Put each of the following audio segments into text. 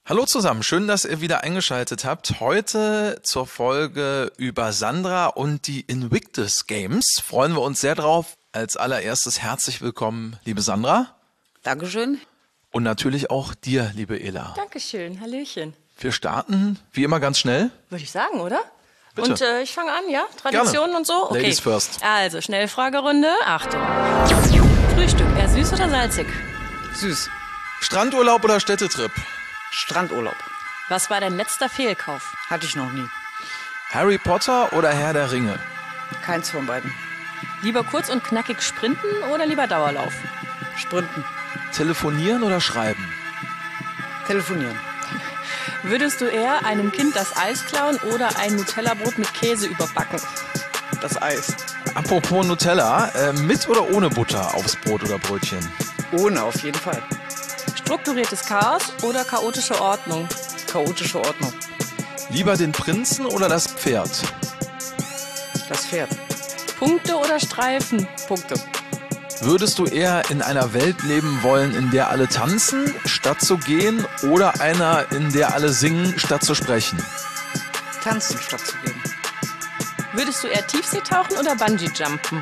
Hallo zusammen, schön, dass ihr wieder eingeschaltet habt. Heute zur Folge über Sandra und die Invictus Games. Freuen wir uns sehr drauf. Als allererstes herzlich willkommen, liebe Sandra. Dankeschön. Und natürlich auch dir, liebe Ela. Dankeschön, hallöchen. Wir starten wie immer ganz schnell. Würde ich sagen, oder? Bitte. Und ich fange an, ja? Traditionen Gerne. und so? Okay. Ladies first. Also, Schnellfragerunde. Achtung. Frühstück, eher süß oder salzig? Süß. Strandurlaub oder Städtetrip? Strandurlaub. Was war dein letzter Fehlkauf? Hatte ich noch nie. Harry Potter oder Herr der Ringe? Keins von beiden. Lieber kurz und knackig sprinten oder lieber Dauerlauf? Sprinten. Telefonieren oder schreiben? Telefonieren. Würdest du eher einem Kind das Eis klauen oder ein Nutella-Brot mit Käse überbacken? Das Eis. Apropos Nutella, mit oder ohne Butter aufs Brot oder Brötchen? Ohne, auf jeden Fall. Strukturiertes Chaos oder chaotische Ordnung? Chaotische Ordnung. Lieber den Prinzen oder das Pferd? Das Pferd. Punkte oder Streifen? Punkte. Würdest du eher in einer Welt leben wollen, in der alle tanzen, statt zu gehen, oder einer, in der alle singen, statt zu sprechen? Tanzen statt zu gehen. Würdest du eher Tiefseetauchen oder Bungee-Jumpen?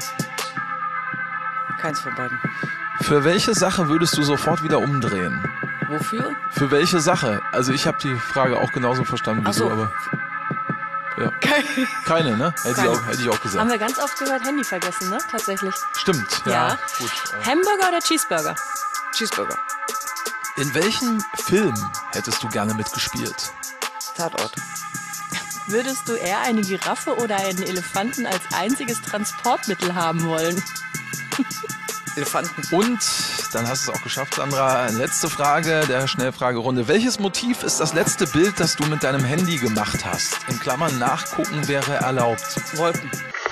Keins von beiden. Für welche Sache würdest du sofort wieder umdrehen? Wofür? Für welche Sache? Also ich habe die Frage auch genauso verstanden wie Ach so. du, aber... Ja. Keine, ne? Hätte ich auch gesagt. Haben wir ganz oft gehört, Handy vergessen, ne? Tatsächlich. Stimmt, ja. Ja. Gut. Hamburger oder Cheeseburger? Cheeseburger. In welchem Film hättest du gerne mitgespielt? Tatort. Würdest du eher eine Giraffe oder einen Elefanten als einziges Transportmittel haben wollen? Elefanten. Und dann hast du es auch geschafft, Sandra. Letzte Frage der Schnellfragerunde. Welches Motiv ist das letzte Bild, das du mit deinem Handy gemacht hast? In Klammern nachgucken wäre erlaubt. Wolken.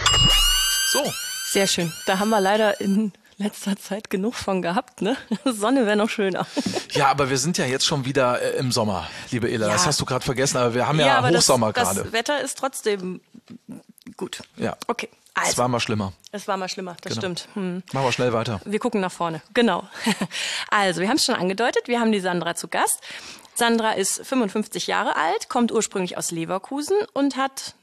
So. Sehr schön. Da haben wir leider in letzter Zeit genug von gehabt, ne? Sonne wäre noch schöner. Ja, aber wir sind ja jetzt schon wieder im Sommer, liebe Ela. Ja. Das hast du gerade vergessen, aber wir haben ja aber Hochsommer das gerade. Wetter ist trotzdem gut. Ja. Okay. Es Also, war mal schlimmer. es war mal schlimmer, das Genau. stimmt. Machen wir schnell weiter. Wir gucken nach vorne, genau. Also, wir haben es schon angedeutet, wir haben die Sandra zu Gast. Sandra ist 55 Jahre alt, kommt ursprünglich aus Leverkusen und hat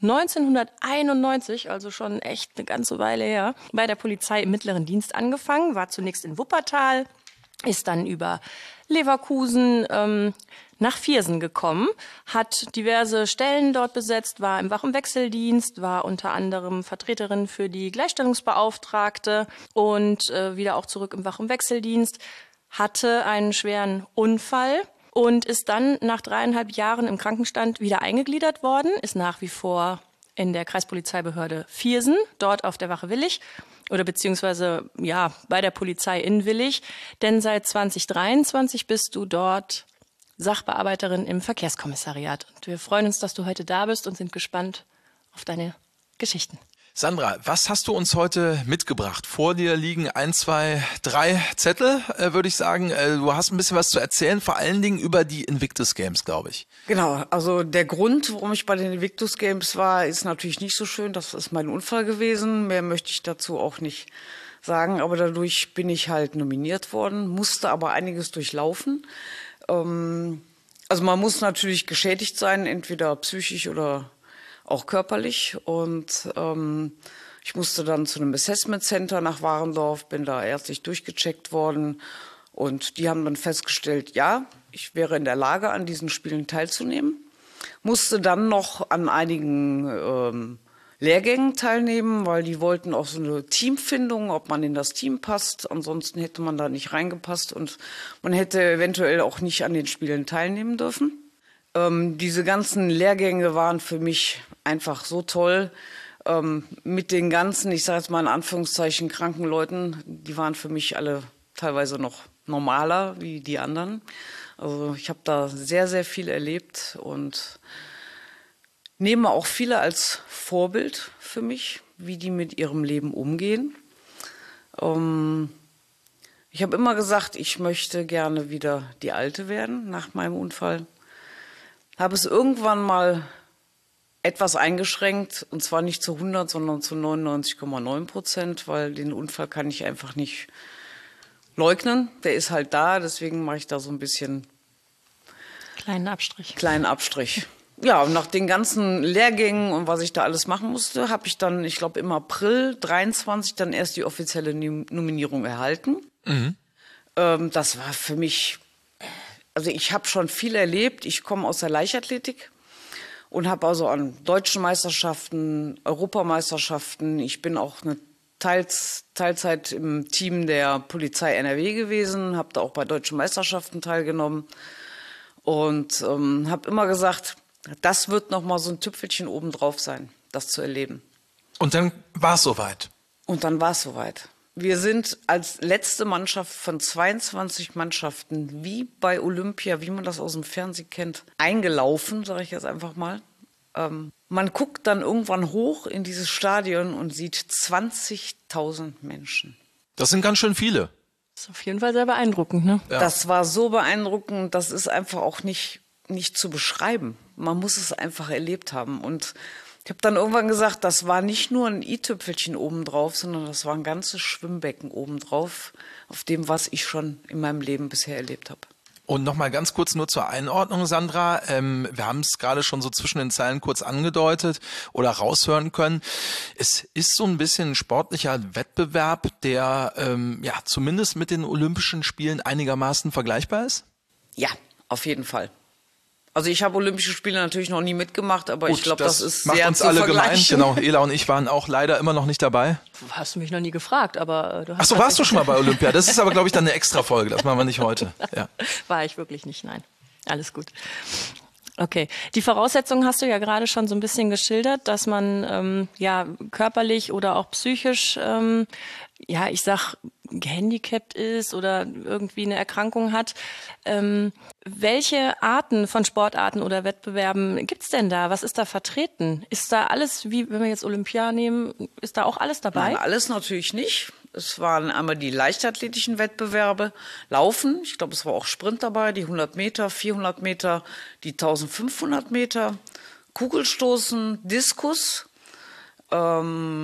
1991, also schon echt eine ganze Weile her, bei der Polizei im mittleren Dienst angefangen, war zunächst in Wuppertal, ist dann über Leverkusen nach Viersen gekommen, hat diverse Stellen dort besetzt, war im Wach- und Wechseldienst, war unter anderem Vertreterin für die Gleichstellungsbeauftragte und wieder auch zurück im Wach- und Wechseldienst, hatte einen schweren Unfall und ist dann nach 3,5 Jahren im Krankenstand wieder eingegliedert worden, ist nach wie vor in der Kreispolizeibehörde Viersen, dort auf der Wache Willich oder beziehungsweise ja bei der Polizei in Willich, denn seit 2023 bist du dort Sachbearbeiterin im Verkehrskommissariat. Und wir freuen uns, dass du heute da bist und sind gespannt auf deine Geschichten. Sandra, was hast du uns heute mitgebracht? Vor dir liegen 1, 2, 3 Zettel, würde ich sagen. Du hast ein bisschen was zu erzählen, vor allen Dingen über die Invictus Games, glaube ich. Genau, also der Grund, warum ich bei den Invictus Games war, ist natürlich nicht so schön. Das ist mein Unfall gewesen. Mehr möchte ich dazu auch nicht sagen. Aber dadurch bin ich halt nominiert worden, musste aber einiges durchlaufen. Also man muss natürlich geschädigt sein, entweder psychisch oder auch körperlich. Und ich musste dann zu einem Assessment Center nach Warendorf, bin da ärztlich durchgecheckt worden. Und die haben dann festgestellt, ja, ich wäre in der Lage, an diesen Spielen teilzunehmen. Musste dann noch an einigen Lehrgängen teilnehmen, weil die wollten auch so eine Teamfindung, ob man in das Team passt. Ansonsten hätte man da nicht reingepasst und man hätte eventuell auch nicht an den Spielen teilnehmen dürfen. Diese ganzen Lehrgänge waren für mich einfach so toll. Mit den ganzen, ich sage jetzt mal in Anführungszeichen, kranken Leuten, die waren für mich alle teilweise noch normaler wie die anderen. Also ich habe da sehr, sehr viel erlebt und nehme auch viele als Vorbild für mich, wie die mit ihrem Leben umgehen. Ich habe immer gesagt, ich möchte gerne wieder die Alte werden nach meinem Unfall. Habe es irgendwann mal etwas eingeschränkt, und zwar nicht zu 100, sondern zu 99,9%, weil den Unfall kann ich einfach nicht leugnen. Der ist halt da, deswegen mache ich da so ein bisschen Kleinen Abstrich. Kleinen Abstrich. Ja, und nach den ganzen Lehrgängen und was ich da alles machen musste, habe ich dann, ich glaube im April 23 dann erst die offizielle Nominierung erhalten. Das war für mich, also ich habe schon viel erlebt. Ich komme aus der Leichtathletik und habe also an deutschen Meisterschaften, Europameisterschaften, ich bin auch eine Teilzeit im Team der Polizei NRW gewesen, habe da auch bei deutschen Meisterschaften teilgenommen und habe immer gesagt, das wird noch mal so ein Tüpfelchen obendrauf sein, das zu erleben. Und dann war es soweit. Und dann war es soweit. Wir sind als letzte Mannschaft von 22 Mannschaften, wie bei Olympia, wie man das aus dem Fernsehen kennt, eingelaufen, sage ich jetzt einfach mal. Man guckt dann irgendwann hoch in dieses Stadion und sieht 20.000 Menschen. Das sind ganz schön viele. Das ist auf jeden Fall sehr beeindruckend, ne? Ja. Das war so beeindruckend, das ist einfach auch nicht zu beschreiben. Man muss es einfach erlebt haben. Und ich habe dann irgendwann gesagt, das war nicht nur ein i-Tüpfelchen obendrauf, sondern das war ein ganzes Schwimmbecken obendrauf, auf dem, was ich schon in meinem Leben bisher erlebt habe. Und nochmal ganz kurz nur zur Einordnung, Sandra. Wir haben es gerade schon so zwischen den Zeilen kurz angedeutet oder raushören können. Es ist so ein bisschen ein sportlicher Wettbewerb, der zumindest mit den Olympischen Spielen einigermaßen vergleichbar ist? Ja, auf jeden Fall. Also ich habe Olympische Spiele natürlich noch nie mitgemacht, aber Gut, ich glaube, das ist macht sehr uns zu alle gemein. vergleichen. Genau, Ela und ich waren auch leider immer noch nicht dabei. Hast du mich noch nie gefragt, aber du hast. Ach so, warst du schon mal bei Olympia? Das ist aber, glaube ich, dann eine Extra-Folge. Das machen wir nicht heute. Ja. War ich wirklich nicht, nein. Alles gut. Okay, die Voraussetzungen hast du ja gerade schon so ein bisschen geschildert, dass man körperlich oder auch psychisch, ich sag, gehandicapt ist oder irgendwie eine Erkrankung hat. Welche Arten von Sportarten oder Wettbewerben gibt's denn da? Was ist da vertreten? Ist da alles, wie wenn wir jetzt Olympia nehmen, ist da auch alles dabei? Nein, alles natürlich nicht. Es waren einmal die leichtathletischen Wettbewerbe, Laufen, ich glaube, es war auch Sprint dabei, die 100 Meter, 400 Meter, die 1500 Meter, Kugelstoßen, Diskus. Wir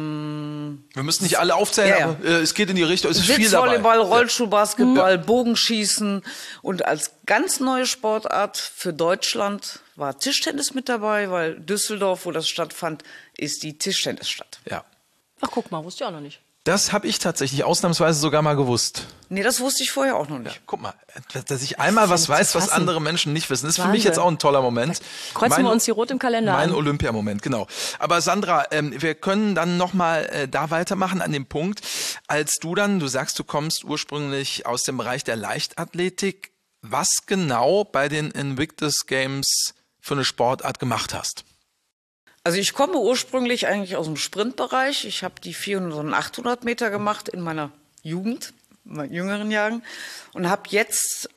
müssen nicht alle aufzählen, Ja. aber es geht in die Richtung, es ist viel dabei. Sitzvolleyball, Rollschuhbasketball, Bogenschießen und als ganz neue Sportart für Deutschland war Tischtennis mit dabei, weil Düsseldorf, wo das stattfand, ist die Tischtennisstadt. Ja. Ach, guck mal, wusste ich auch noch nicht. Das habe ich tatsächlich ausnahmsweise sogar mal gewusst. Nee, das wusste ich vorher auch noch nicht. Guck mal, dass ich einmal was weiß, was andere Menschen nicht wissen. Das ist für mich Wahnsinn. jetzt auch ein toller Moment. Kreuzen wir uns hier rot im Kalender Mein an. Olympiamoment, genau. Aber Sandra, wir können dann nochmal da weitermachen an dem Punkt, als du sagst, du kommst ursprünglich aus dem Bereich der Leichtathletik, was genau bei den Invictus Games für eine Sportart gemacht hast. Also ich komme ursprünglich eigentlich aus dem Sprintbereich. Ich habe die 400 und 800 Meter gemacht in meiner Jugend, in meinen jüngeren Jahren. Und habe jetzt,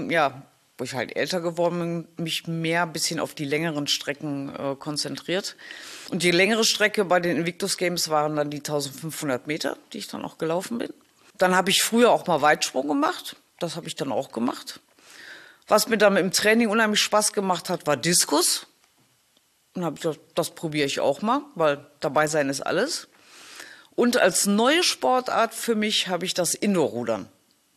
wo ich halt älter geworden bin, mich mehr ein bisschen auf die längeren Strecken konzentriert. Und die längere Strecke bei den Invictus Games waren dann die 1500 Meter, die ich dann auch gelaufen bin. Dann habe ich früher auch mal Weitsprung gemacht. Das habe ich dann auch gemacht. Was mir dann im Training unheimlich Spaß gemacht hat, war Diskus. Dann habe ich gedacht, das probiere ich auch mal, weil dabei sein ist alles. Und als neue Sportart für mich habe ich das Indoor-Rudern.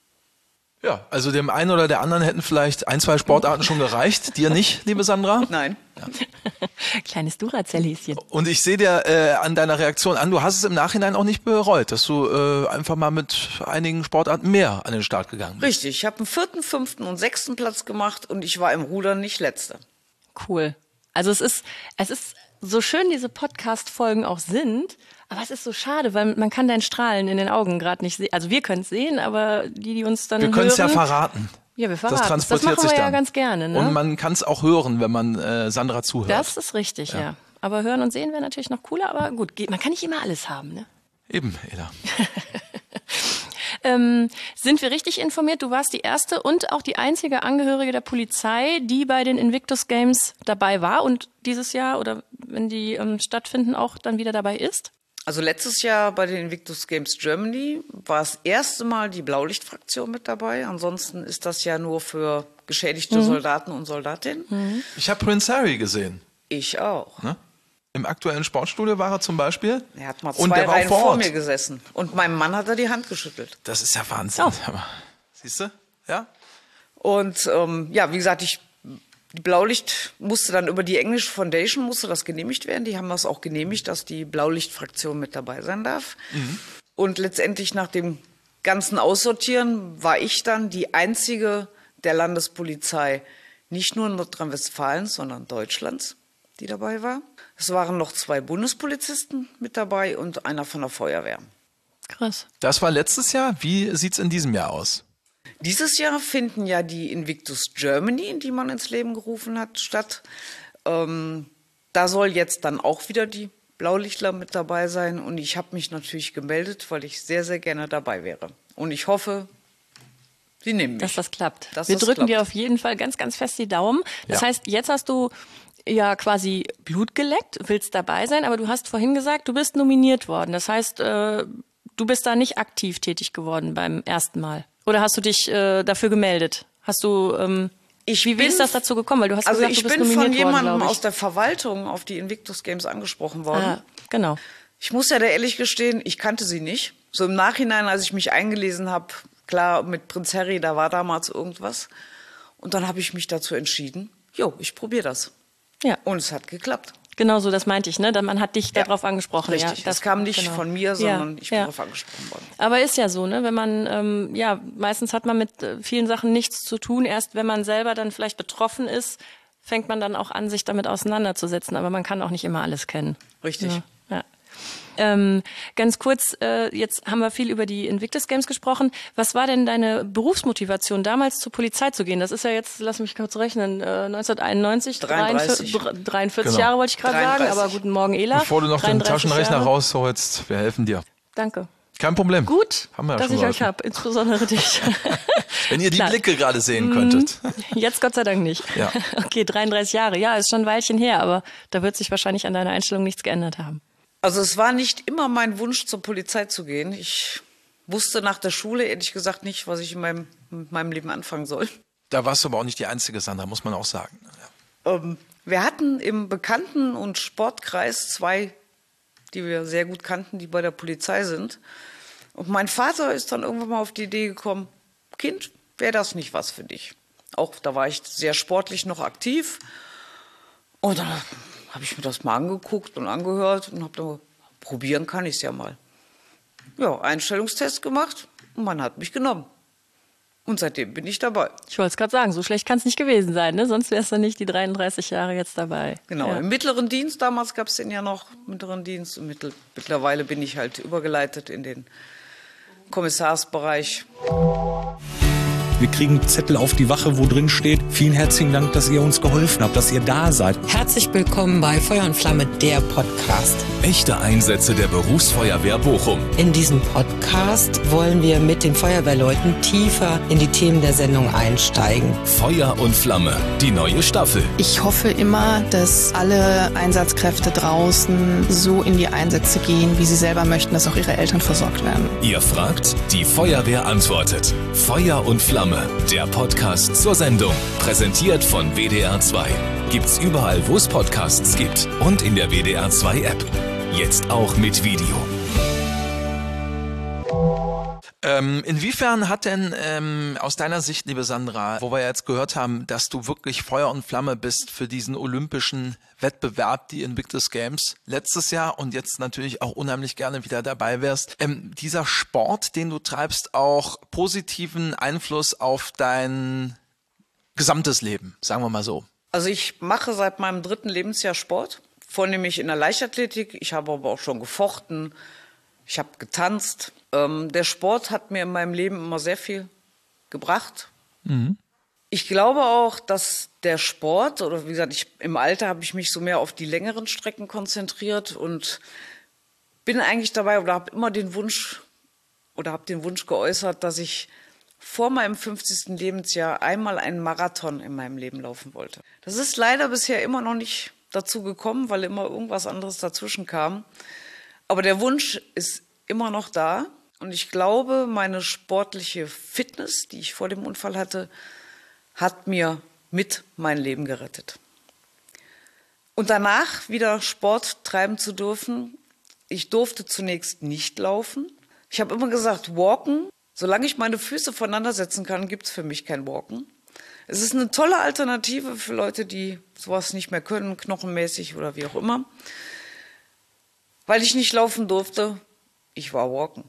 Ja, also dem einen oder der anderen hätten vielleicht 1, 2 Sportarten schon gereicht. Dir nicht, liebe Sandra? Nein. Ja. Kleines Duracell-Häschen. Und ich sehe dir an deiner Reaktion an, du hast es im Nachhinein auch nicht bereut, dass du einfach mal mit einigen Sportarten mehr an den Start gegangen bist. Richtig, ich habe einen 4., 5. und 6. Platz gemacht und ich war im Rudern nicht Letzte. Cool. Also es ist so schön, diese Podcast-Folgen auch sind, aber es ist so schade, weil man kann dein Strahlen in den Augen gerade nicht sehen. Also wir können es sehen, aber die uns dann hören... Wir können es ja verraten. Ja, wir verraten. Das transportiert das machen sich wir dann. ja ganz gerne. Ne? Und man kann es auch hören, wenn man Sandra zuhört. Das ist richtig, ja. Aber hören und sehen wäre natürlich noch cooler, aber gut, man kann nicht immer alles haben, ne? Eben, Ela. Sind wir richtig informiert? Du warst die erste und auch die einzige Angehörige der Polizei, die bei den Invictus Games dabei war und dieses Jahr oder wenn die stattfinden, auch dann wieder dabei ist? Also letztes Jahr bei den Invictus Games Germany war das erste Mal die Blaulichtfraktion mit dabei. Ansonsten ist das ja nur für geschädigte Soldaten und Soldatinnen. Ich habe Prince Harry gesehen. Ich auch. Ne? Im aktuellen Sportstudio war er zum Beispiel. Er hat mal und 2 der war Reihen vor vor Ort. mir gesessen. Und meinem Mann hat er die Hand geschüttelt. Das ist ja Wahnsinn. Oh. Siehst du? Ja? Und wie gesagt, ich Die Blaulicht musste dann über die English Foundation musste das genehmigt werden. Die haben das auch genehmigt, dass die Blaulichtfraktion mit dabei sein darf. Und letztendlich nach dem ganzen Aussortieren war ich dann die einzige der Landespolizei, nicht nur Nordrhein-Westfalens, sondern Deutschlands, die dabei war. Es waren noch 2 Bundespolizisten mit dabei und einer von der Feuerwehr. Krass. Das war letztes Jahr. Wie sieht's in diesem Jahr aus? Dieses Jahr finden ja die Invictus Germany, die man ins Leben gerufen hat, statt. Da soll jetzt dann auch wieder die Blaulichtler mit dabei sein. Und ich habe mich natürlich gemeldet, weil ich sehr, sehr gerne dabei wäre. Und ich hoffe, Sie nehmen mich. Dass das klappt. Wir drücken dir auf jeden Fall ganz, ganz fest die Daumen. Das heißt, jetzt hast du ja quasi Blut geleckt, willst dabei sein, aber du hast vorhin gesagt, du bist nominiert worden. Das heißt, du bist da nicht aktiv tätig geworden beim ersten Mal. Oder hast du dich dafür gemeldet? Hast du, wie ist das dazu gekommen? Weil du hast gesagt, du bist nominiert worden, ich bin von jemandem aus der Verwaltung auf die Invictus Games angesprochen worden. Ah, genau. Ich muss ja da ehrlich gestehen, ich kannte sie nicht. So im Nachhinein, als ich mich eingelesen habe, klar, mit Prinz Harry, da war damals irgendwas. Und dann habe ich mich dazu entschieden, ich probiere das. Ja. Und es hat geklappt. Genau so, das meinte ich, ne? Man hat dich darauf angesprochen. Richtig, das kam nicht von mir, sondern ich bin darauf angesprochen worden. Aber ist ja so, ne? Wenn man, meistens hat man mit vielen Sachen nichts zu tun. Erst wenn man selber dann vielleicht betroffen ist, fängt man dann auch an, sich damit auseinanderzusetzen. Aber man kann auch nicht immer alles kennen. Richtig. Ja. Ganz kurz, jetzt haben wir viel über die Invictus Games gesprochen. Was war denn deine Berufsmotivation, damals zur Polizei zu gehen? Das ist ja jetzt, lass mich kurz rechnen, 1991, 43 Jahre wollte ich gerade sagen, aber guten Morgen, Ela. Bevor du noch den Taschenrechner rausholst, wir helfen dir. Danke. Kein Problem. Gut, haben wir ja dass schon ich euch habe, insbesondere dich. Wenn ihr die Blicke gerade sehen könntet. Jetzt Gott sei Dank nicht. Ja. Okay, 33 Jahre, ja, ist schon ein Weilchen her, aber da wird sich wahrscheinlich an deiner Einstellung nichts geändert haben. Also es war nicht immer mein Wunsch, zur Polizei zu gehen. Ich wusste nach der Schule ehrlich gesagt nicht, was ich mit meinem Leben anfangen soll. Da warst du aber auch nicht die Einzige, Sandra, muss man auch sagen. Ja. Wir hatten im Bekannten- und Sportkreis 2, die wir sehr gut kannten, die bei der Polizei sind. Und mein Vater ist dann irgendwann mal auf die Idee gekommen, Kind, wäre das nicht was für dich? Auch da war ich sehr sportlich noch aktiv. Und dann habe ich mir das mal angeguckt und angehört und habe dann probieren kann ich es ja mal. Ja, Einstellungstest gemacht und man hat mich genommen. Und seitdem bin ich dabei. Ich wollte es gerade sagen, so schlecht kann es nicht gewesen sein, ne? Sonst wärst du nicht die 33 Jahre jetzt dabei. Genau, im mittleren Dienst, damals gab es den ja noch, mittleren Dienst. Und mittlerweile bin ich halt übergeleitet in den Kommissarsbereich. Wir kriegen Zettel auf die Wache, wo drin steht, vielen herzlichen Dank, dass ihr uns geholfen habt, dass ihr da seid. Herzlich willkommen bei Feuer und Flamme, der Podcast. Echte Einsätze der Berufsfeuerwehr Bochum. In diesem Podcast wollen wir mit den Feuerwehrleuten tiefer in die Themen der Sendung einsteigen. Feuer und Flamme, die neue Staffel. Ich hoffe immer, dass alle Einsatzkräfte draußen so in die Einsätze gehen, wie sie selber möchten, dass auch ihre Eltern versorgt werden. Ihr fragt, die Feuerwehr antwortet. Feuer und Flamme, der Podcast zur Sendung. Präsentiert von WDR 2. Gibt's überall, wo es Podcasts gibt. Und in der WDR 2 App. Jetzt auch mit Video. Inwiefern hat denn aus deiner Sicht, liebe Sandra, wo wir jetzt gehört haben, dass du wirklich Feuer und Flamme bist für diesen olympischen Wettbewerb, die Invictus Games letztes Jahr und jetzt natürlich auch unheimlich gerne wieder dabei wärst, dieser Sport, den du treibst, auch positiven Einfluss auf dein gesamtes Leben, sagen wir mal so? Also ich mache seit meinem 3. Lebensjahr Sport, vornehmlich in der Leichtathletik. Ich habe aber auch schon gefochten, ich habe getanzt. Der Sport hat mir in meinem Leben immer sehr viel gebracht. Mhm. Ich glaube auch, dass der Sport, oder wie gesagt, im Alter habe ich mich so mehr auf die längeren Strecken konzentriert und bin eigentlich dabei oder habe immer den Wunsch geäußert, dass ich vor meinem 50. Lebensjahr einmal einen Marathon in meinem Leben laufen wollte. Das ist leider bisher immer noch nicht dazu gekommen, weil immer irgendwas anderes dazwischen kam. Aber der Wunsch ist immer noch da. Und ich glaube, meine sportliche Fitness, die ich vor dem Unfall hatte, hat mir mit mein Leben gerettet. Und danach wieder Sport treiben zu dürfen. Ich durfte zunächst nicht laufen. Ich habe immer gesagt, walken. Solange ich meine Füße voneinander setzen kann, gibt es für mich kein Walken. Es ist eine tolle Alternative für Leute, die sowas nicht mehr können, knochenmäßig oder wie auch immer. Weil ich nicht laufen durfte, ich war walken.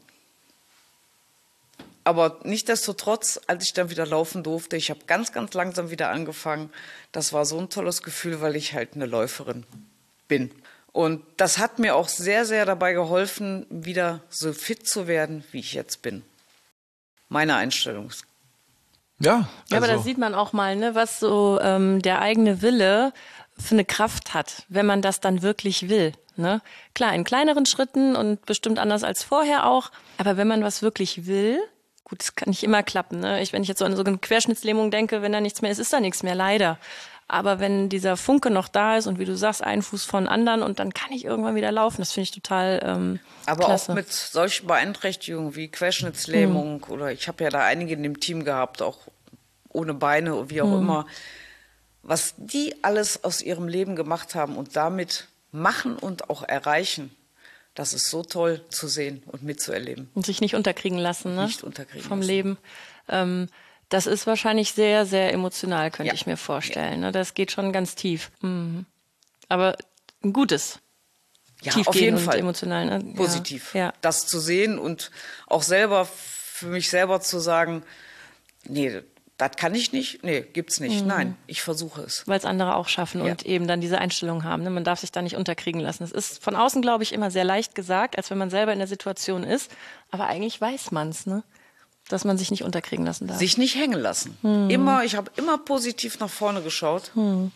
Aber nichtsdestotrotz, als ich dann wieder laufen durfte, ich habe ganz, ganz langsam wieder angefangen. Das war so ein tolles Gefühl, weil ich halt eine Läuferin bin. Und das hat mir auch sehr, sehr dabei geholfen, wieder so fit zu werden, wie ich jetzt bin. Meine Einstellung. Ja, Ja, aber da sieht man auch mal, ne, was so der eigene Wille für eine Kraft hat, wenn man das dann wirklich will. Ne? Klar, in kleineren Schritten und bestimmt anders als vorher auch. Aber wenn man was wirklich will, gut, das kann nicht immer klappen. Ne? Wenn ich jetzt so an so eine Querschnittslähmung denke, wenn da nichts mehr ist, ist da nichts mehr, leider. Aber wenn dieser Funke noch da ist und wie du sagst, ein Fuß von anderen und dann kann ich irgendwann wieder laufen, das finde ich total aber klasse. auch mit solchen Beeinträchtigungen wie Querschnittslähmung oder ich habe ja da einige in dem Team gehabt, auch ohne Beine oder wie auch immer, was die alles aus ihrem Leben gemacht haben und damit machen und auch erreichen, das ist so toll zu sehen und mitzuerleben. Und sich nicht unterkriegen lassen, ne? Nicht unterkriegen vom lassen. Leben. Das ist wahrscheinlich sehr, sehr emotional, könnte ich mir vorstellen. Ne? Das geht schon ganz tief. Mhm. Aber ein gutes. Ja, Tiefgehend auf jeden und Fall. Emotional. Ne? Positiv. Ja. Das zu sehen und auch selber, für mich selber zu sagen, nee, das kann ich nicht, nee, gibt's nicht. Nein, ich versuche es. Weil es andere auch schaffen und eben dann diese Einstellung haben. Ne? Man darf sich da nicht unterkriegen lassen. Es ist von außen, glaube ich, immer sehr leicht gesagt, als wenn man selber in der Situation ist. Aber eigentlich weiß man es, ne? Dass man sich nicht unterkriegen lassen darf. Sich nicht hängen lassen. Ich habe immer positiv nach vorne geschaut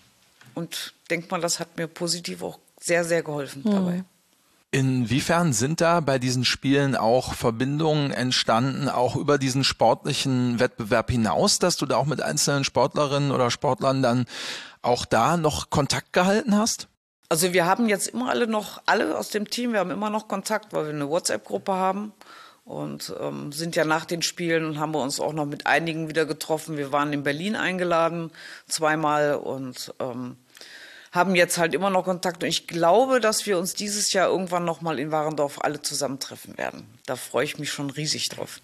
und denkt man, das hat mir positiv auch sehr, sehr geholfen dabei. Inwiefern sind da bei diesen Spielen auch Verbindungen entstanden, auch über diesen sportlichen Wettbewerb hinaus, dass du da auch mit einzelnen Sportlerinnen oder Sportlern dann auch da noch Kontakt gehalten hast? Also wir haben jetzt immer alle aus dem Team, wir haben immer noch Kontakt, weil wir eine WhatsApp-Gruppe haben und sind ja nach den Spielen und haben wir uns auch noch mit einigen wieder getroffen. Wir waren in Berlin eingeladen, zweimal und haben jetzt halt immer noch Kontakt. Und ich glaube, dass wir uns dieses Jahr irgendwann noch mal in Warendorf alle zusammentreffen werden. Da freue ich mich schon riesig drauf.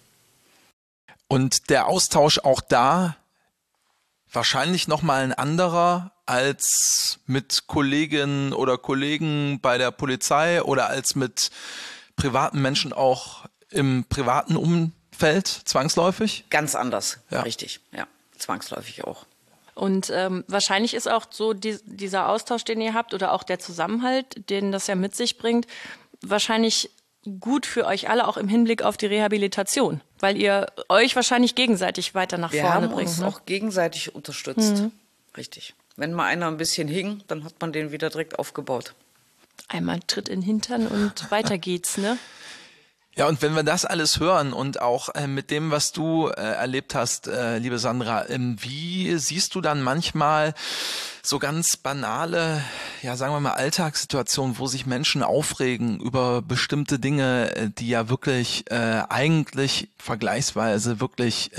Und der Austausch auch da wahrscheinlich noch mal ein anderer als mit Kolleginnen oder Kollegen bei der Polizei oder als mit privaten Menschen auch im privaten Umfeld zwangsläufig? Ganz anders, Ja. richtig. Ja, zwangsläufig auch. Und wahrscheinlich ist auch so dieser Austausch, den ihr habt oder auch der Zusammenhalt, den das ja mit sich bringt, wahrscheinlich gut für euch alle auch im Hinblick auf die Rehabilitation, weil ihr euch wahrscheinlich gegenseitig weiter nach Wir vorne haben bringt. uns Ne? auch gegenseitig unterstützt. Richtig. Wenn mal einer ein bisschen hing, dann hat man den wieder direkt aufgebaut. Einmal Tritt in den Hintern und weiter geht's, ne? Ja, und wenn wir das alles hören und auch mit dem, was du erlebt hast, liebe Sandra, wie siehst du dann manchmal so ganz banale, ja sagen wir mal Alltagssituationen, wo sich Menschen aufregen über bestimmte Dinge, die ja wirklich eigentlich vergleichsweise wirklich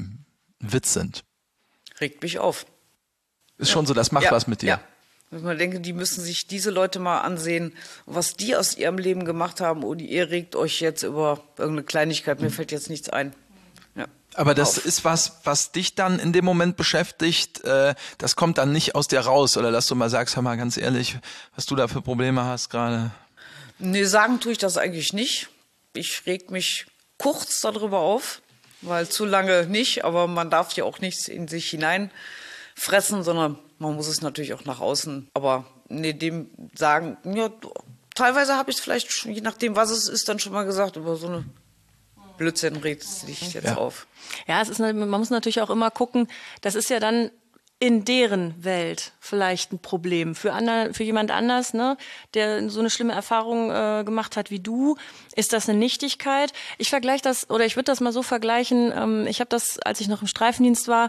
Witz sind? Regt mich auf. Ist schon so, das macht was mit dir. Ja. Wenn man denke, die müssen sich diese Leute mal ansehen, was die aus ihrem Leben gemacht haben und ihr regt euch jetzt über irgendeine Kleinigkeit, mir fällt jetzt nichts ein. Ja. Aber das ist was dich dann in dem Moment beschäftigt, das kommt dann nicht aus dir raus oder dass du mal sagst, hör mal ganz ehrlich, was du da für Probleme hast gerade. Nee, sagen tue ich das eigentlich nicht. Ich reg mich kurz darüber auf, weil zu lange nicht, aber man darf ja auch nichts in sich hineinfressen, sondern man muss es natürlich auch nach außen, aber dem sagen, ja, teilweise habe ich es vielleicht, je nachdem, was es ist, dann schon mal gesagt, über so eine Blödsinn regt es sich jetzt auf. Ja, man muss natürlich auch immer gucken, das ist ja dann in deren Welt vielleicht ein Problem. Für jemand anders, ne, der so eine schlimme Erfahrung gemacht hat wie du, ist das eine Nichtigkeit. Ich vergleiche das, oder ich würde das mal so vergleichen, ich habe das, als ich noch im Streifendienst war,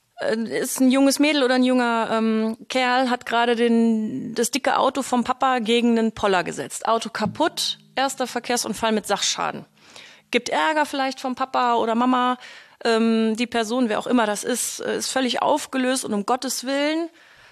ist ein junges Mädel oder ein junger Kerl, hat gerade das dicke Auto vom Papa gegen einen Poller gesetzt. Auto kaputt, erster Verkehrsunfall mit Sachschaden. Gibt Ärger vielleicht vom Papa oder Mama. Die Person, wer auch immer das ist völlig aufgelöst und um Gottes Willen.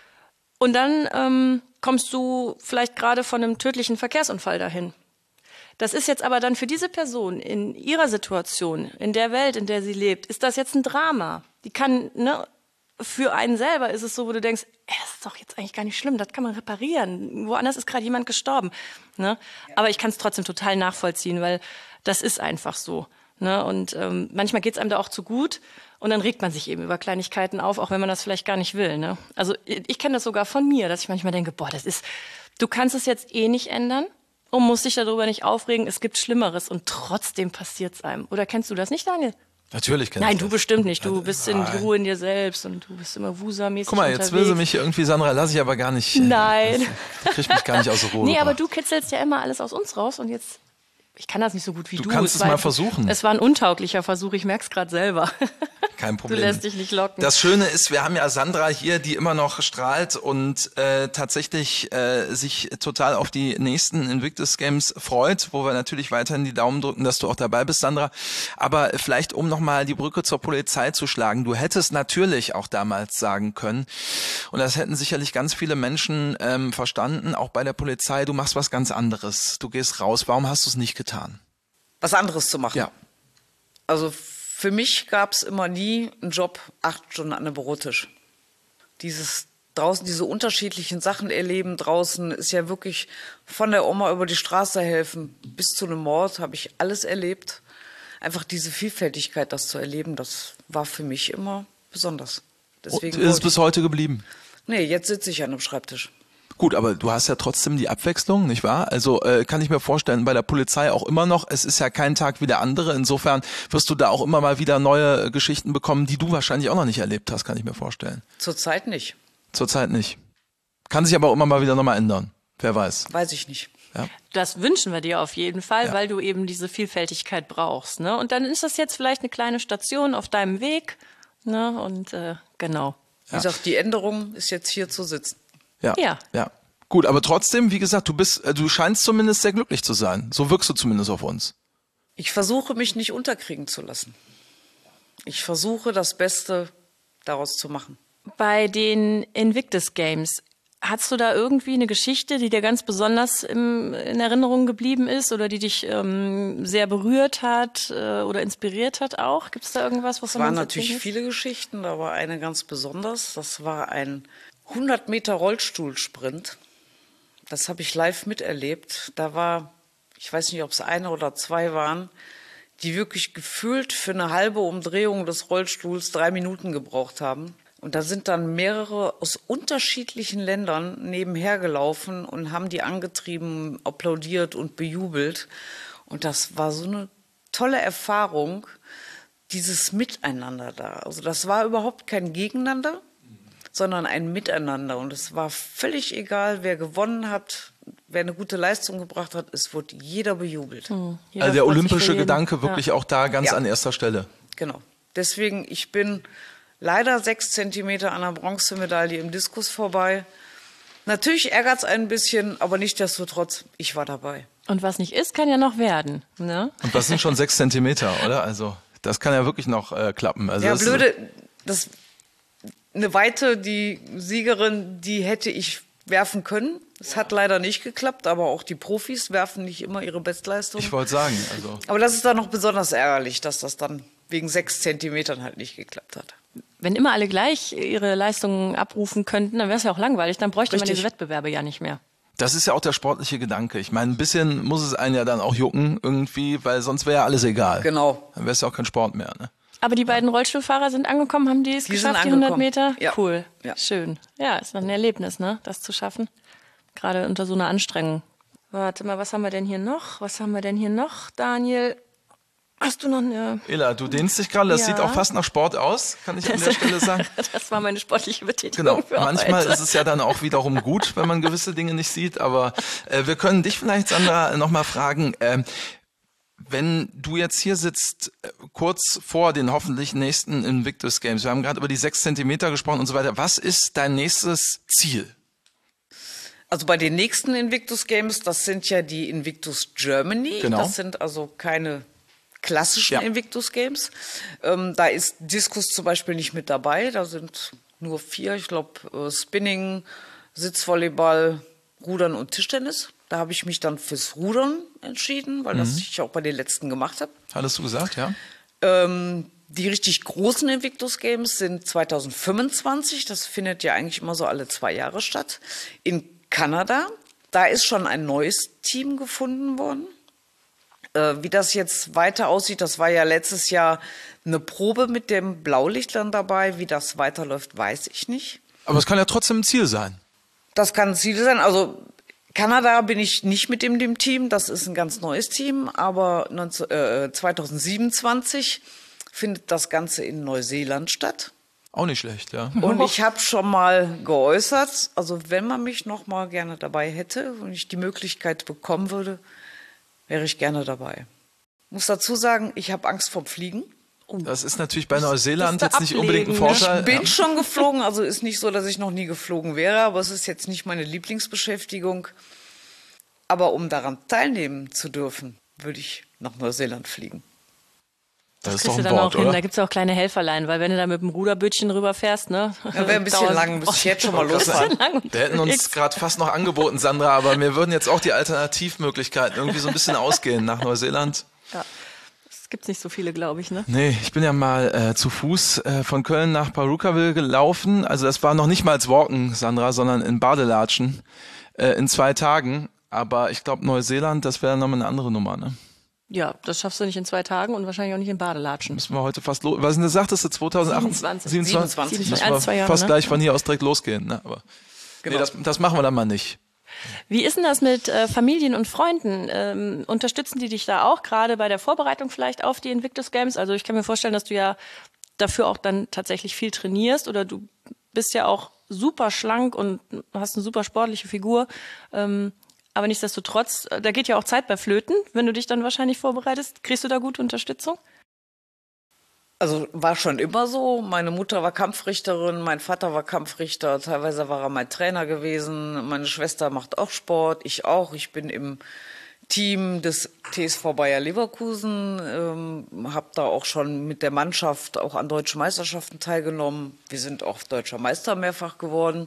Und dann kommst du vielleicht gerade von einem tödlichen Verkehrsunfall dahin. Das ist jetzt aber dann für diese Person in ihrer Situation, in der Welt, in der sie lebt, ist das jetzt ein Drama. Die kann für einen selber ist es so, wo du denkst, das ist doch jetzt eigentlich gar nicht schlimm, das kann man reparieren. Woanders ist gerade jemand gestorben. Ne? Aber ich kann es trotzdem total nachvollziehen, weil das ist einfach so. Ne? Und manchmal geht es einem da auch zu gut und dann regt man sich eben über Kleinigkeiten auf, auch wenn man das vielleicht gar nicht will. Ne? Also ich kenne das sogar von mir, dass ich manchmal denke, du kannst es jetzt eh nicht ändern und musst dich darüber nicht aufregen, es gibt Schlimmeres und trotzdem passiert es einem. Oder kennst du das nicht, Daniel? Natürlich kenn ich Nein, das. du bestimmt nicht. Du bist in Ruhe in dir selbst und du bist immer wusermäßig Guck mal, jetzt will sie mich irgendwie, Sandra, lass ich aber gar nicht. Nein. Du kriegst mich gar nicht aus der Ruhe. Nee, aber du kitzelst ja immer alles aus uns raus und jetzt, ich kann das nicht so gut wie du. Du kannst es mal versuchen. Es war ein untauglicher Versuch, ich merk's gerade selber. Kein Problem. Du lässt dich nicht locken. Das Schöne ist, wir haben ja Sandra hier, die immer noch strahlt und tatsächlich sich total auf die nächsten Invictus Games freut, wo wir natürlich weiterhin die Daumen drücken, dass du auch dabei bist, Sandra. Aber vielleicht, um nochmal die Brücke zur Polizei zu schlagen, du hättest natürlich auch damals sagen können, und das hätten sicherlich ganz viele Menschen verstanden, auch bei der Polizei, du machst was ganz anderes. Du gehst raus. Warum hast du es nicht getan? Was anderes zu machen. Ja. Also für mich gab es immer nie einen Job 8 Stunden an einem Bürotisch. Draußen diese unterschiedlichen Sachen erleben draußen ist ja wirklich von der Oma über die Straße helfen bis zu einem Mord, habe ich alles erlebt. Einfach diese Vielfältigkeit, das zu erleben, das war für mich immer besonders. Deswegen Und ist es bis heute geblieben? Nee, jetzt sitze ich an einem Schreibtisch. Gut, aber du hast ja trotzdem die Abwechslung, nicht wahr? Also kann ich mir vorstellen, bei der Polizei auch immer noch, es ist ja kein Tag wie der andere, insofern wirst du da auch immer mal wieder neue Geschichten bekommen, die du wahrscheinlich auch noch nicht erlebt hast, kann ich mir vorstellen. Zurzeit nicht. Zurzeit nicht. Kann sich aber auch immer mal wieder nochmal ändern, wer weiß. Weiß ich nicht. Ja. Das wünschen wir dir auf jeden Fall, weil du eben diese Vielfältigkeit brauchst. Ne? Und dann ist das jetzt vielleicht eine kleine Station auf deinem Weg. Ne? Und genau. Wie gesagt, die Änderung ist jetzt hier zu sitzen. Ja. Gut, aber trotzdem, wie gesagt, du scheinst zumindest sehr glücklich zu sein. So wirkst du zumindest auf uns. Ich versuche, mich nicht unterkriegen zu lassen. Ich versuche, das Beste daraus zu machen. Bei den Invictus Games, hast du da irgendwie eine Geschichte, die dir ganz besonders in Erinnerung geblieben ist oder die dich sehr berührt hat oder inspiriert hat auch? Gibt es da irgendwas, wovon Es waren natürlich viele Geschichten, da war eine ganz besonders. Das war ein 100 Meter Rollstuhlsprint. Das habe ich live miterlebt. Da war, ich weiß nicht, ob es 1 oder 2 waren, die wirklich gefühlt für eine halbe Umdrehung des Rollstuhls 3 Minuten gebraucht haben. Und da sind dann mehrere aus unterschiedlichen Ländern nebenher gelaufen und haben die angetrieben, applaudiert und bejubelt. Und das war so eine tolle Erfahrung, dieses Miteinander da. Also das war überhaupt kein Gegeneinander, sondern ein Miteinander. Und es war völlig egal, wer gewonnen hat, wer eine gute Leistung gebracht hat. Es wurde jeder bejubelt. Jeder Also der freut sich olympische für jeden. Gedanke wirklich auch da ganz an erster Stelle. Genau. Deswegen, ich bin leider 6 Zentimeter an der Bronzemedaille im Diskus vorbei. Natürlich ärgert es ein bisschen, aber nichtsdestotrotz, ich war dabei. Und was nicht ist, kann ja noch werden. Ne? Und das sind schon 6 Zentimeter, oder? Also das kann ja wirklich noch klappen. Also Ja, das blöde, eine Weite, die Siegerin, die hätte ich werfen können. Es hat leider nicht geklappt, aber auch die Profis werfen nicht immer ihre Bestleistung. Ich wollte sagen, also. Aber das ist dann noch besonders ärgerlich, dass das dann wegen 6 Zentimetern halt nicht geklappt hat. Wenn immer alle gleich ihre Leistungen abrufen könnten, dann wäre es ja auch langweilig. Dann bräuchte man diese Wettbewerbe ja nicht mehr. Das ist ja auch der sportliche Gedanke. Ich meine, ein bisschen muss es einen ja dann auch jucken irgendwie, weil sonst wäre ja alles egal. Genau. Dann wäre es ja auch kein Sport mehr, ne? Aber die beiden Rollstuhlfahrer sind angekommen, haben die es geschafft, die 100 Meter? Ja. Cool, Ja. schön. Ja, ist ein Erlebnis, ne, das zu schaffen. Gerade unter so einer Anstrengung. Warte mal, was haben wir denn hier noch? Daniel? Hast du noch eine... Ela, du dehnst dich gerade, das Ja. sieht auch fast nach Sport aus, kann ich an der Stelle sagen. Das war meine sportliche Betätigung Genau, für manchmal heute. ist es ja dann auch wiederum gut, wenn man gewisse Dinge nicht sieht, aber wir können dich vielleicht, Sandra, nochmal fragen, wenn du jetzt hier sitzt, kurz vor den hoffentlich nächsten Invictus Games, wir haben gerade über die 6 Zentimeter gesprochen und so weiter, was ist dein nächstes Ziel? Also bei den nächsten Invictus Games, das sind ja die Invictus Germany. Genau. Das sind also keine klassischen Ja. Invictus Games. Da ist Diskus zum Beispiel nicht mit dabei. Da sind nur 4, ich glaube, Spinning, Sitzvolleyball, Rudern und Tischtennis. Da habe ich mich dann fürs Rudern entschieden, weil das ich auch bei den letzten gemacht habe. Hattest du gesagt, ja? Die richtig großen Invictus Games sind 2025. Das findet ja eigentlich immer so alle 2 Jahre statt. In Kanada. Da ist schon ein neues Team gefunden worden. Wie das jetzt weiter aussieht, das war ja letztes Jahr eine Probe mit dem Blaulichtern dabei. Wie das weiterläuft, weiß ich nicht. Aber es kann ja trotzdem ein Ziel sein. Das kann ein Ziel sein. Also Kanada bin ich nicht mit dem Team. Das ist ein ganz neues Team. Aber 2027 findet das Ganze in Neuseeland statt. Auch nicht schlecht, ja. Und ich habe schon mal geäußert, also wenn man mich noch mal gerne dabei hätte und ich die Möglichkeit bekommen würde, wäre ich gerne dabei. Muss dazu sagen, ich habe Angst vorm Fliegen. Das ist natürlich bei Neuseeland das jetzt nicht unbedingt ein Vorteil. Ich bin schon geflogen, also ist nicht so, dass ich noch nie geflogen wäre, aber es ist jetzt nicht meine Lieblingsbeschäftigung. Aber um daran teilnehmen zu dürfen, würde ich nach Neuseeland fliegen. Das ist Kriegst doch du ein dann Wort, auch hin. oder? Da gibt es auch kleine Helferlein, weil wenn du da mit dem Ruderbötchen rüberfährst, ne? Ja, wäre ein bisschen lang, müsste ich jetzt schon mal losfahren. Wir hätten uns gerade fast noch angeboten, Sandra, aber mir würden jetzt auch die Alternativmöglichkeiten irgendwie so ein bisschen ausgehen nach Neuseeland. Ja. Das gibt's nicht so viele, glaube ich, ne? Nee, ich bin ja mal zu Fuß von Köln nach Pawłowska gelaufen. Also das war noch nicht mal als Walken, Sandra, sondern in Badelatschen in 2 Tagen. Aber ich glaube, Neuseeland, das wäre nochmal eine andere Nummer, ne? Ja, das schaffst du nicht in 2 Tagen und wahrscheinlich auch nicht in Badelatschen. Müssen wir heute fast los. Was denn, sagtest du, 2028? 27. Müssen wir 1, 2 Jahre, fast ne? gleich von hier aus direkt losgehen. Ne? Aber Genau. nee, das machen wir dann mal nicht. Wie ist denn das mit Familien und Freunden? Unterstützen die dich da auch, gerade bei der Vorbereitung vielleicht auf die Invictus Games? Also ich kann mir vorstellen, dass du ja dafür auch dann tatsächlich viel trainierst oder du bist ja auch super schlank und hast eine super sportliche Figur. Aber nichtsdestotrotz, da geht ja auch Zeit bei Flöten. Wenn du dich dann wahrscheinlich vorbereitest, kriegst du da gute Unterstützung? Also war schon immer so. Meine Mutter war Kampfrichterin, mein Vater war Kampfrichter, teilweise war er mein Trainer gewesen. Meine Schwester macht auch Sport, ich auch. Ich bin im Team des TSV Bayer Leverkusen, habe da auch schon mit der Mannschaft auch an deutschen Meisterschaften teilgenommen. Wir sind auch deutscher Meister mehrfach geworden.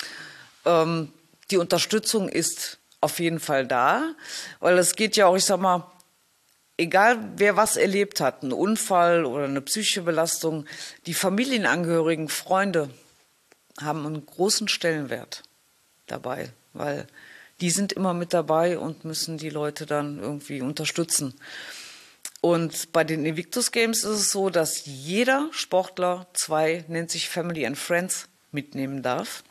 Die Unterstützung ist auf jeden Fall da, weil es geht ja auch, ich sag mal, egal wer was erlebt hat, einen Unfall oder eine psychische Belastung, die Familienangehörigen, Freunde haben einen großen Stellenwert dabei, weil die sind immer mit dabei und müssen die Leute dann irgendwie unterstützen. Und bei den Invictus Games ist es so, dass jeder Sportler 2, nennt sich Family and Friends, mitnehmen darf,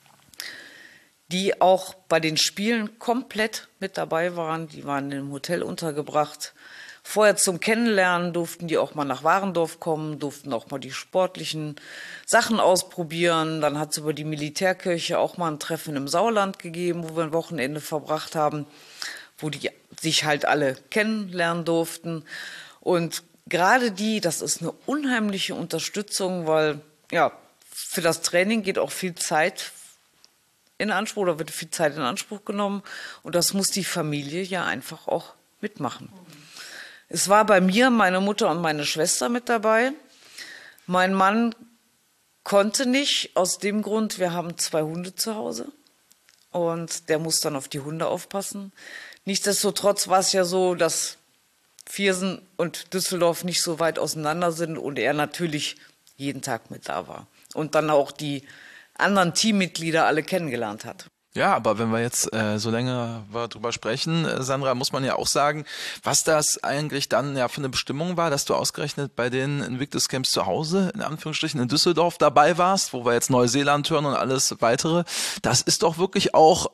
die auch bei den Spielen komplett mit dabei waren. Die waren im Hotel untergebracht. Vorher zum Kennenlernen durften die auch mal nach Warendorf kommen, durften auch mal die sportlichen Sachen ausprobieren. Dann hat es über die Militärkirche auch mal ein Treffen im Sauerland gegeben, wo wir ein Wochenende verbracht haben, wo die sich halt alle kennenlernen durften. Und gerade das ist eine unheimliche Unterstützung, weil ja, für das Training geht auch viel Zeit in Anspruch oder wird viel Zeit in Anspruch genommen. Und das muss die Familie ja einfach auch mitmachen. Es war bei mir meine Mutter und meine Schwester mit dabei. Mein Mann konnte nicht, aus dem Grund, wir haben 2 Hunde zu Hause und der muss dann auf die Hunde aufpassen. Nichtsdestotrotz war es ja so, dass Viersen und Düsseldorf nicht so weit auseinander sind und er natürlich jeden Tag mit da war. Und dann auch die anderen Teammitglieder alle kennengelernt hat. Ja, aber wenn wir jetzt so länger drüber sprechen, Sandra, muss man ja auch sagen, was das eigentlich dann ja für eine Bestimmung war, dass du ausgerechnet bei den Invictus Games zu Hause, in Anführungsstrichen, in Düsseldorf dabei warst, wo wir jetzt Neuseeland hören und alles weitere. Das ist doch wirklich auch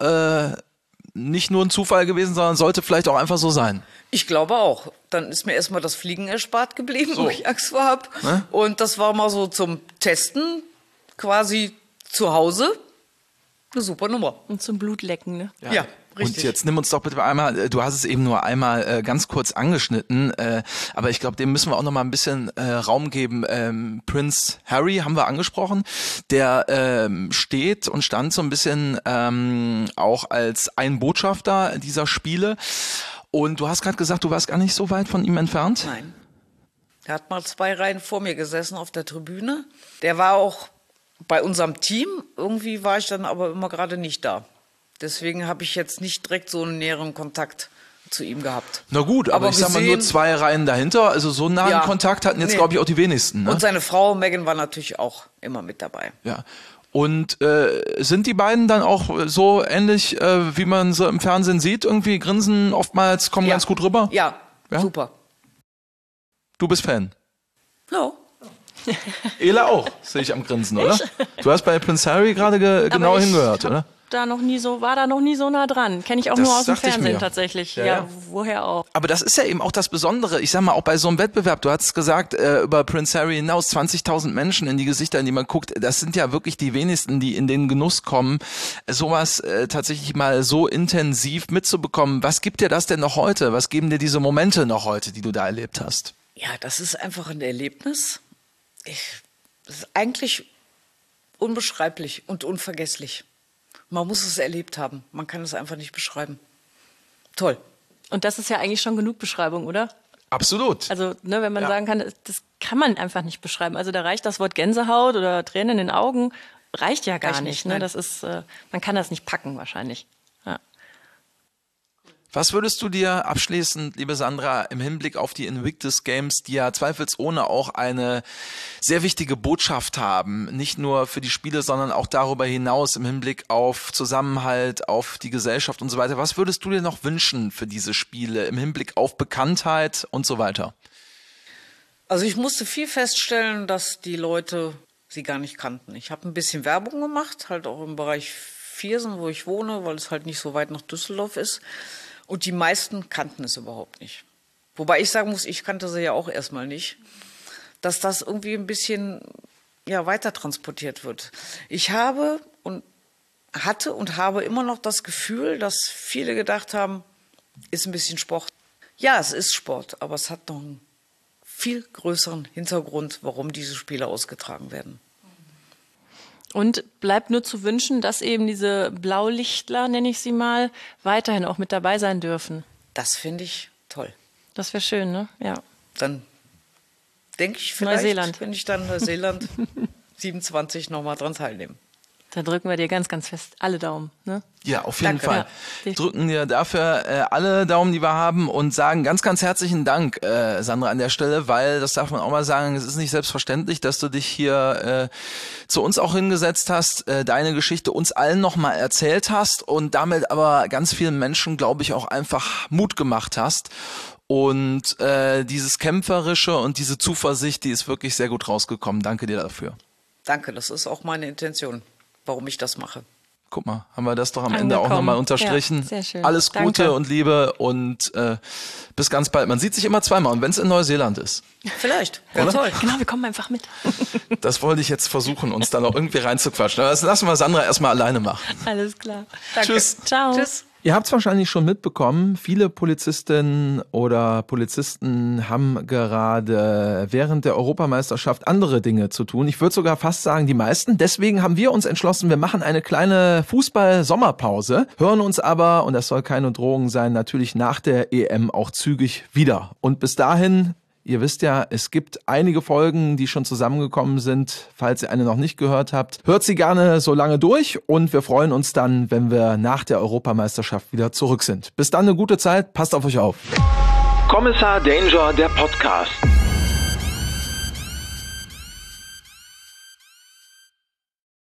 nicht nur ein Zufall gewesen, sondern sollte vielleicht auch einfach so sein. Ich glaube auch. Dann ist mir erstmal das Fliegen erspart geblieben, So. wo ich Angst vor habe. Ne? Und das war mal so zum Testen, quasi zu Hause. Eine super Nummer. Und zum Blutlecken, ne? Ja, richtig. Und jetzt nimm uns doch bitte einmal, du hast es eben nur einmal ganz kurz angeschnitten, aber ich glaube, dem müssen wir auch noch mal ein bisschen Raum geben. Prince Harry haben wir angesprochen, der steht und stand so ein bisschen auch als ein Botschafter dieser Spiele. Und du hast gerade gesagt, du warst gar nicht so weit von ihm entfernt? Nein. Der hat mal 2 Reihen vor mir gesessen auf der Tribüne. Der war auch bei unserem Team. Irgendwie war ich dann aber immer gerade nicht da. Deswegen habe ich jetzt nicht direkt so einen näheren Kontakt zu ihm gehabt. Na gut, aber ich sag mal nur 2 Reihen dahinter. Also so nahen Kontakt hatten jetzt, glaube ich, auch die wenigsten. Ne? Und seine Frau Megan war natürlich auch immer mit dabei. Ja. Und sind die beiden dann auch so ähnlich, wie man sie im Fernsehen sieht? Irgendwie grinsen oftmals, kommen ganz gut rüber? Ja, super. Du bist Fan? No. Ela auch, sehe ich am Grinsen, oder? Du hast bei Prince Harry gerade genau hingehört, oder? War da noch nie so nah dran. Kenne ich auch nur aus dem Fernsehen tatsächlich. Ja, woher auch. Aber das ist ja eben auch das Besondere. Ich sag mal, auch bei so einem Wettbewerb, du hast gesagt, über Prince Harry hinaus 20.000 Menschen in die Gesichter, in die man guckt. Das sind ja wirklich die wenigsten, die in den Genuss kommen, sowas tatsächlich mal so intensiv mitzubekommen. Was gibt dir das denn noch heute? Was geben dir diese Momente noch heute, die du da erlebt hast? Ja, das ist einfach ein Erlebnis. Das ist eigentlich unbeschreiblich und unvergesslich. Man muss es erlebt haben. Man kann es einfach nicht beschreiben. Toll. Und das ist ja eigentlich schon genug Beschreibung, oder? Absolut. Also, ne, wenn man sagen kann, das kann man einfach nicht beschreiben. Also da reicht das Wort Gänsehaut oder Tränen in den Augen, reicht ja gar nicht. Ne? Das ist, man kann das nicht packen wahrscheinlich. Ja. Was würdest du dir abschließend, liebe Sandra, im Hinblick auf die Invictus Games, die ja zweifelsohne auch eine sehr wichtige Botschaft haben, nicht nur für die Spiele, sondern auch darüber hinaus im Hinblick auf Zusammenhalt, auf die Gesellschaft und so weiter, was würdest du dir noch wünschen für diese Spiele im Hinblick auf Bekanntheit und so weiter? Also ich musste viel feststellen, dass die Leute sie gar nicht kannten. Ich habe ein bisschen Werbung gemacht, halt auch im Bereich Viersen, wo ich wohne, weil es halt nicht so weit nach Düsseldorf ist. Und die meisten kannten es überhaupt nicht. Wobei ich sagen muss, ich kannte sie ja auch erstmal nicht, dass das irgendwie ein bisschen weiter transportiert wird. Ich hatte und habe immer noch das Gefühl, dass viele gedacht haben, ist ein bisschen Sport. Ja, es ist Sport, aber es hat noch einen viel größeren Hintergrund, warum diese Spiele ausgetragen werden. Und bleibt nur zu wünschen, dass eben diese Blaulichtler, nenne ich sie mal, weiterhin auch mit dabei sein dürfen. Das finde ich toll. Das wäre schön, ne? Ja. Dann denke ich vielleicht, wenn ich dann Neuseeland 27 nochmal dran teilnehme. Da drücken wir dir ganz, ganz fest alle Daumen. Ne? Ja, auf jeden Fall. Ja. Drücken dir dafür alle Daumen, die wir haben und sagen ganz, ganz herzlichen Dank, Sandra, an der Stelle, weil, das darf man auch mal sagen, es ist nicht selbstverständlich, dass du dich hier zu uns auch hingesetzt hast, deine Geschichte uns allen nochmal erzählt hast und damit aber ganz vielen Menschen, glaube ich, auch einfach Mut gemacht hast. Und dieses Kämpferische und diese Zuversicht, die ist wirklich sehr gut rausgekommen. Danke dir dafür. Danke, das ist auch meine Intention, warum ich das mache. Guck mal, haben wir das doch am Ende auch nochmal unterstrichen. Ja, sehr schön. Alles Gute Danke. und Liebe und bis ganz bald. Man sieht sich immer zweimal und wenn es in Neuseeland ist. Vielleicht, wäre toll. Genau, wir kommen einfach mit. Das wollte ich jetzt versuchen, uns da noch irgendwie reinzuquatschen. Aber das lassen wir Sandra erstmal alleine machen. Alles klar. Danke. Tschüss. Ciao. Tschüss. Ihr habt es wahrscheinlich schon mitbekommen, viele Polizistinnen oder Polizisten haben gerade während der Europameisterschaft andere Dinge zu tun. Ich würde sogar fast sagen, die meisten. Deswegen haben wir uns entschlossen, wir machen eine kleine Fußball-Sommerpause, hören uns aber, und das soll keine Drohung sein, natürlich nach der EM auch zügig wieder. Und bis dahin... Ihr wisst ja, es gibt einige Folgen, die schon zusammengekommen sind. Falls ihr eine noch nicht gehört habt, hört sie gerne so lange durch und wir freuen uns dann, wenn wir nach der Europameisterschaft wieder zurück sind. Bis dann eine gute Zeit, passt auf euch auf. Kommissar Danger, der Podcast.